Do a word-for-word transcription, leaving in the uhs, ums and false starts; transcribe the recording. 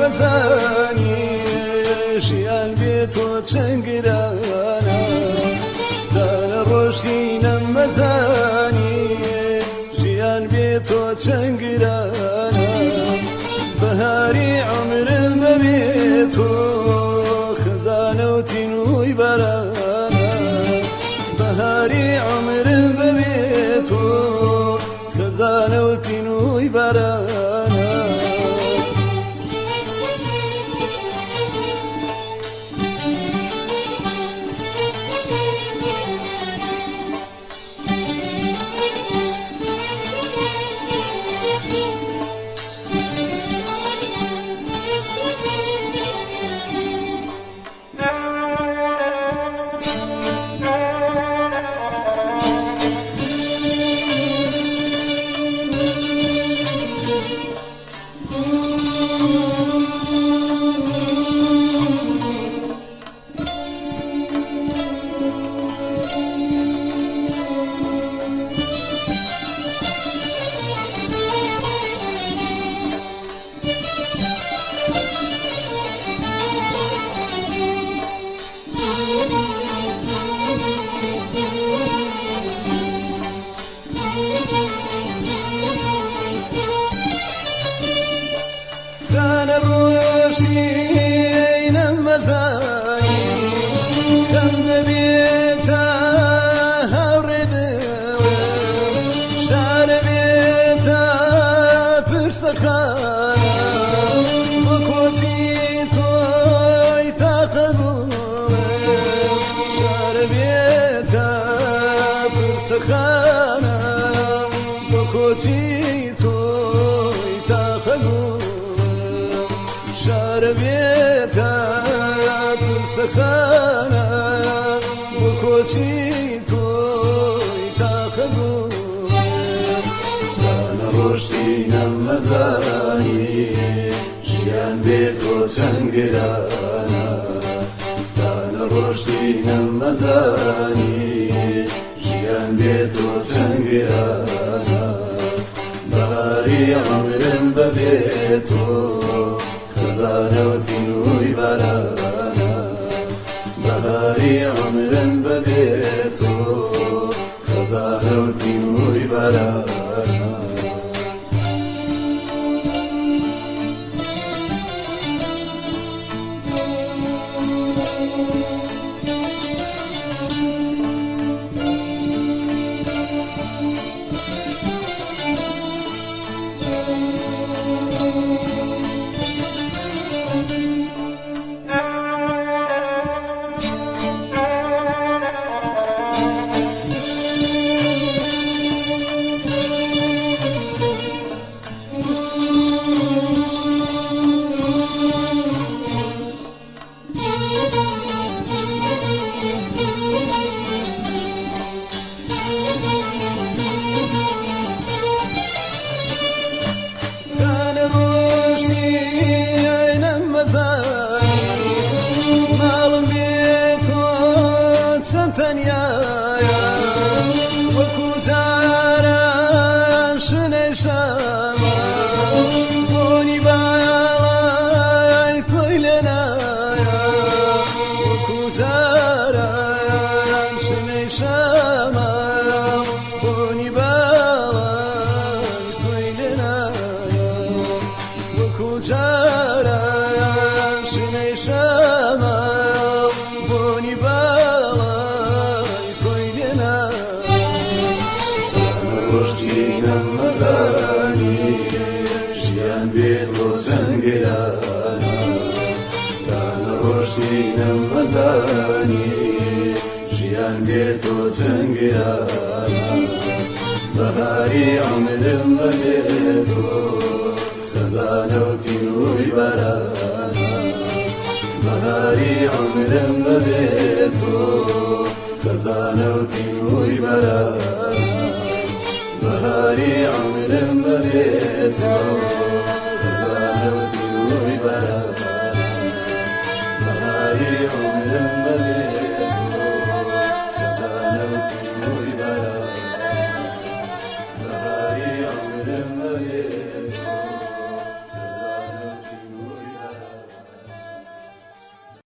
مەزانی ژیان بێت تۆ چەند گرانە دانە ڕۆژی نەمەزانی ژیان بێت تۆ چەند گرانە بەهاری عمرم بەبێت تۆ خزانە و تینووی بەرانە بەهاری عمرم بەبێت تۆ خزانە و تینووی بەرانە دانە ڕۆژی نەمەزانی خەم دەبێتە هاوڕێدەوە شارە بێتە پرسەخانە بۆ کۆچی تۆی تاقە بووە شارە بێتە پرسەخانە بۆ کۆچی تۆی تاقە بووە شارە بێتە پرسەخانە بۆ کۆچی تۆی تاقە بووە دانە ڕۆژی نەمەزانی ژیان بێت تۆ چەند گرانە دانە ڕۆژی نەمەزانی ژیان بێت تۆ چەند گرانە بەهاری عمرم بەبێت تۆ خزانە و تینووی بەرانە بەهاری عمرم بەبێت تۆ خزانە و تینووی بەرانە ماڵم بێت تۆ چەند تەنیایە وەکو جاران شنەی شەمە بۆنی باڵای تۆی لێ نایە وەکو جاران شنەی شەمە بۆنی باڵای تۆی لێ نایە وەکو جاران شنەی شەمە بۆنی باڵای تۆی لێ نایە ڕۆژی نەمەزانی ژیان بێت تۆ چەند گرانە دانە ڕۆژی نەمەزانی ژیان بێت تۆ چەند گرانە بەهاری عمرم بەبێت تۆ خزانە و تینووی بەرانە بەهاری عمرم بەبێت تۆ خزانە و تینووی بەرانە بەهاری عمرم بەبێت تۆ